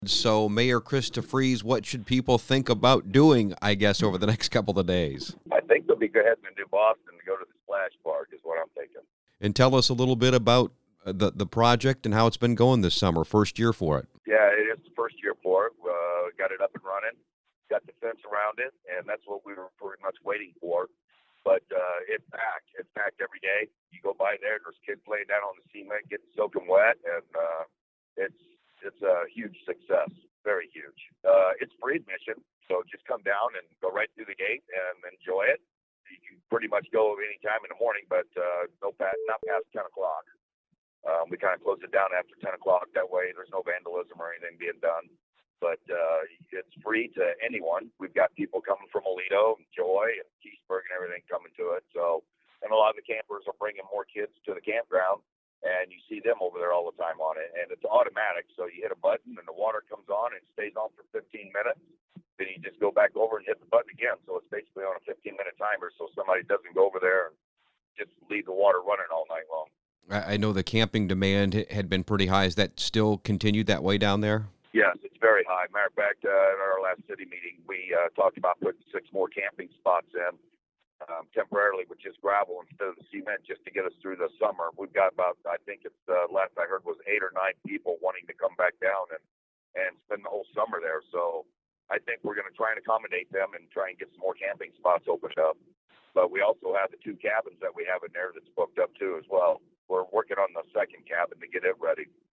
So, Mayor Chris DeFreeze, what should people think about doing, I guess, over the next couple of days? I think they'll be heading to New Boston to go to the splash park is what I'm thinking. And tell us a little bit about the project and how it's been going this summer, first year for it. Yeah, it is the first year for it. Got it up and running, got the fence around it, and that's what we were pretty much waiting for. But it's packed. It's packed every day. You go by there's kids laying down on the cement, getting soaking wet, and it's a huge success, very huge. It's free admission, so just come down and go right through the gate and enjoy it. You can pretty much go any time in the morning, but not past 10 o'clock. We kind of close it down after 10 o'clock. That way there's no vandalism or anything being done. But it's free to anyone. We've got people coming from Aledo and Joy and Keithsburg and everything coming to it. So, and a lot of the campers are bringing more kids to the campground, and you see them over there all the time on it. And it's automatic. So you hit a button and the water comes on and stays on for 15 minutes. Then you just go back over and hit the button again. So it's basically on a 15-minute timer so somebody doesn't go over there and just leave the water running all night long. I know the camping demand had been pretty high. Is that still continued that way down there? Yes, it's very high. Matter of fact, at our last city meeting, we talked about putting 6 more camping spots in temporarily with just gravel instead of the cement just to get us through the summer. We've got about, I think it's last I heard was 8 or 9 people wanting to come back down and spend the whole summer there. So I think we're going to try and accommodate them and try and get some more camping spots opened up. But we also have the 2 cabins that we have in there that's booked up too as well. We're working on the second cabin to get it ready.